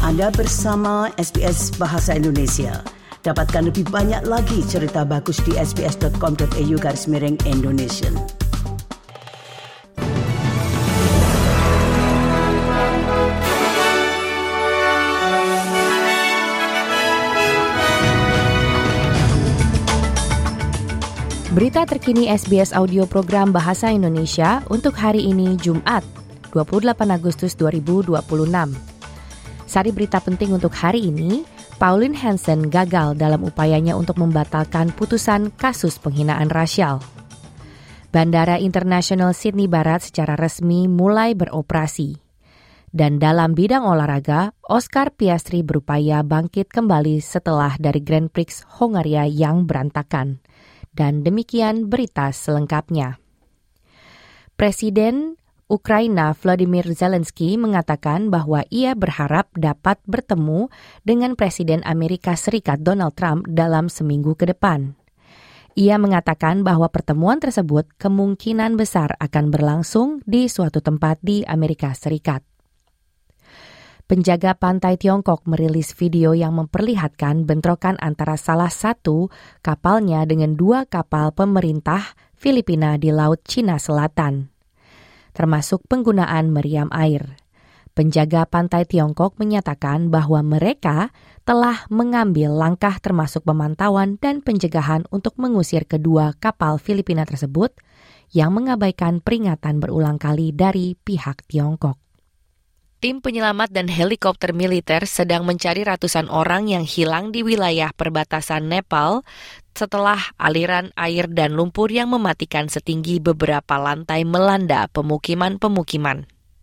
Anda bersama SBS Bahasa Indonesia. Dapatkan lebih banyak lagi cerita bagus di sbs.com.au/Indonesian. Berita terkini SBS Audio Program Bahasa Indonesia untuk hari ini Jumat, 28 Agustus 2026. Sari berita penting untuk hari ini, Pauline Hanson gagal dalam upayanya untuk membatalkan putusan kasus penghinaan rasial. Bandara Internasional Sydney Barat secara resmi mulai beroperasi. Dan dalam bidang olahraga, Oscar Piastri berupaya bangkit kembali setelah dari Grand Prix Hongaria yang berantakan. Dan demikian berita selengkapnya. Presiden Ukraina Volodymyr Zelensky mengatakan bahwa ia berharap dapat bertemu dengan Presiden Amerika Serikat Donald Trump dalam seminggu ke depan. Ia mengatakan bahwa pertemuan tersebut kemungkinan besar akan berlangsung di suatu tempat di Amerika Serikat. Penjaga pantai Tiongkok merilis video yang memperlihatkan bentrokan antara salah satu kapalnya dengan dua kapal pemerintah Filipina di Laut Cina Selatan, termasuk penggunaan meriam air. Penjaga pantai Tiongkok menyatakan bahwa mereka telah mengambil langkah termasuk pemantauan dan pencegahan untuk mengusir kedua kapal Filipina tersebut yang mengabaikan peringatan berulang kali dari pihak Tiongkok. Tim penyelamat dan helikopter militer sedang mencari ratusan orang yang hilang di wilayah perbatasan Nepal setelah aliran air dan lumpur yang mematikan setinggi beberapa lantai melanda pemukiman-pemukiman.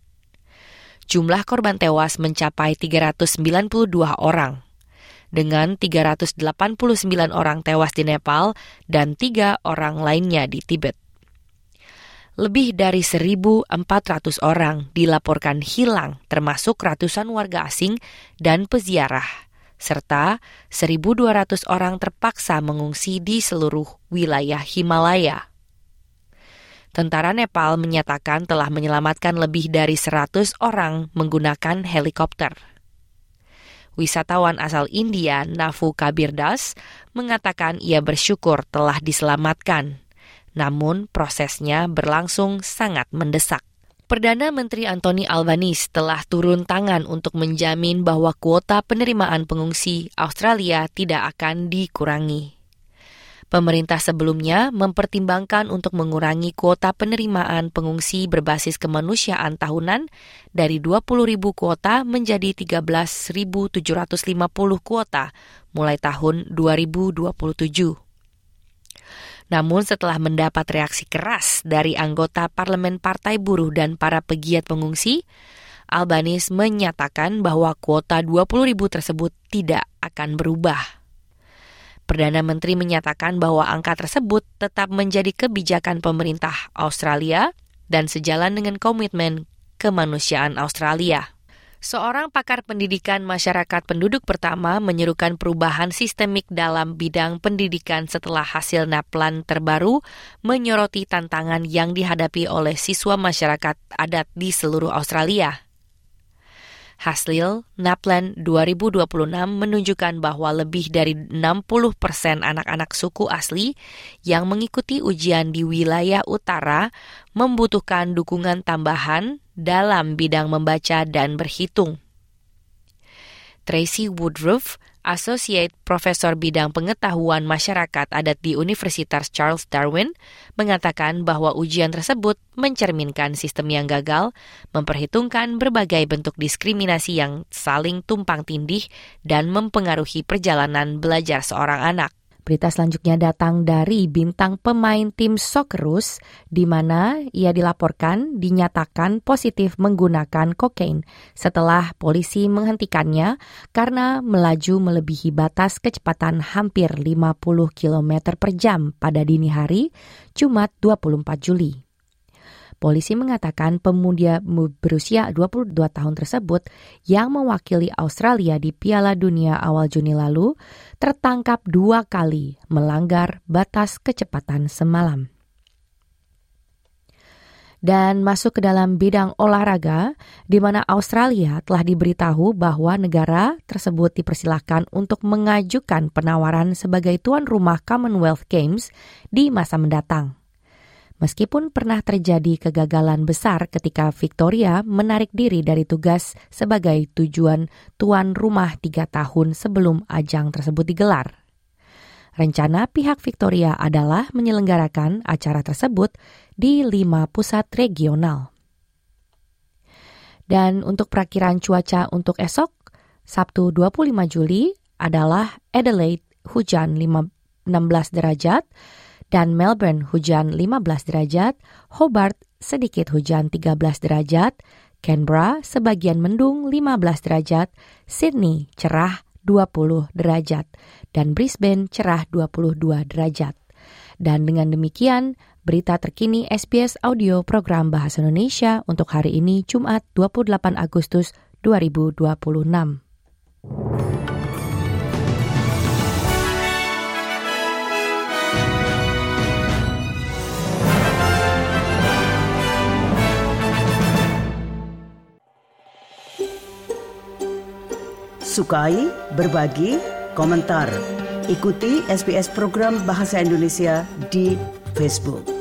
Jumlah korban tewas mencapai 392 orang, dengan 389 orang tewas di Nepal dan 3 orang lainnya di Tibet. Lebih dari 1.400 orang dilaporkan hilang, termasuk ratusan warga asing dan peziarah, serta 1.200 orang terpaksa mengungsi di seluruh wilayah Himalaya. Tentara Nepal menyatakan telah menyelamatkan lebih dari 100 orang menggunakan helikopter. Wisatawan asal India, Nafu Kabirdas, mengatakan ia bersyukur telah diselamatkan. Namun prosesnya berlangsung sangat mendesak. Perdana Menteri Anthony Albanese telah turun tangan untuk menjamin bahwa kuota penerimaan pengungsi Australia tidak akan dikurangi. Pemerintah sebelumnya mempertimbangkan untuk mengurangi kuota penerimaan pengungsi berbasis kemanusiaan tahunan dari 20.000 kuota menjadi 13.750 kuota mulai tahun 2027. Namun setelah mendapat reaksi keras dari anggota Parlemen Partai Buruh dan para pegiat pengungsi, Albanese menyatakan bahwa kuota 20.000 tersebut tidak akan berubah. Perdana Menteri menyatakan bahwa angka tersebut tetap menjadi kebijakan pemerintah Australia dan sejalan dengan komitmen kemanusiaan Australia. Seorang pakar pendidikan masyarakat penduduk pertama menyerukan perubahan sistemik dalam bidang pendidikan setelah hasil NAPLAN terbaru menyoroti tantangan yang dihadapi oleh siswa masyarakat adat di seluruh Australia. Hasil NAPLAN 2026 menunjukkan bahwa lebih dari 60% anak-anak suku asli yang mengikuti ujian di wilayah utara membutuhkan dukungan tambahan dalam bidang membaca dan berhitung. Tracy Woodruff, Associate Profesor Bidang Pengetahuan Masyarakat Adat di Universitas Charles Darwin, mengatakan bahwa ujian tersebut mencerminkan sistem yang gagal, memperhitungkan berbagai bentuk diskriminasi yang saling tumpang tindih dan mempengaruhi perjalanan belajar seorang anak. Berita selanjutnya datang dari bintang pemain tim Socceroos, di mana ia dinyatakan positif menggunakan kokain setelah polisi menghentikannya karena melaju melebihi batas kecepatan hampir 50 km per jam pada dini hari, Jumat 24 Juli. Polisi mengatakan pemuda berusia 22 tahun tersebut yang mewakili Australia di Piala Dunia awal Juni lalu tertangkap 2 kali melanggar batas kecepatan semalam. Dan masuk ke dalam bidang olahraga, di mana Australia telah diberitahu bahwa negara tersebut dipersilahkan untuk mengajukan penawaran sebagai tuan rumah Commonwealth Games di masa mendatang. Meskipun pernah terjadi kegagalan besar ketika Victoria menarik diri dari tugas sebagai tujuan tuan rumah 3 tahun sebelum ajang tersebut digelar. Rencana pihak Victoria adalah menyelenggarakan acara tersebut di 5 pusat regional. Dan untuk perakiran cuaca untuk esok, Sabtu 25 Juli adalah Adelaide hujan 16 derajat, dan Melbourne hujan 15 derajat, Hobart sedikit hujan 13 derajat, Canberra sebagian mendung 15 derajat, Sydney cerah 20 derajat, dan Brisbane cerah 22 derajat. Dan dengan demikian, berita terkini SBS Audio Program Bahasa Indonesia untuk hari ini Jumat 28 Agustus 2026. Sukai, berbagi, komentar. Ikuti SBS program Bahasa Indonesia di Facebook.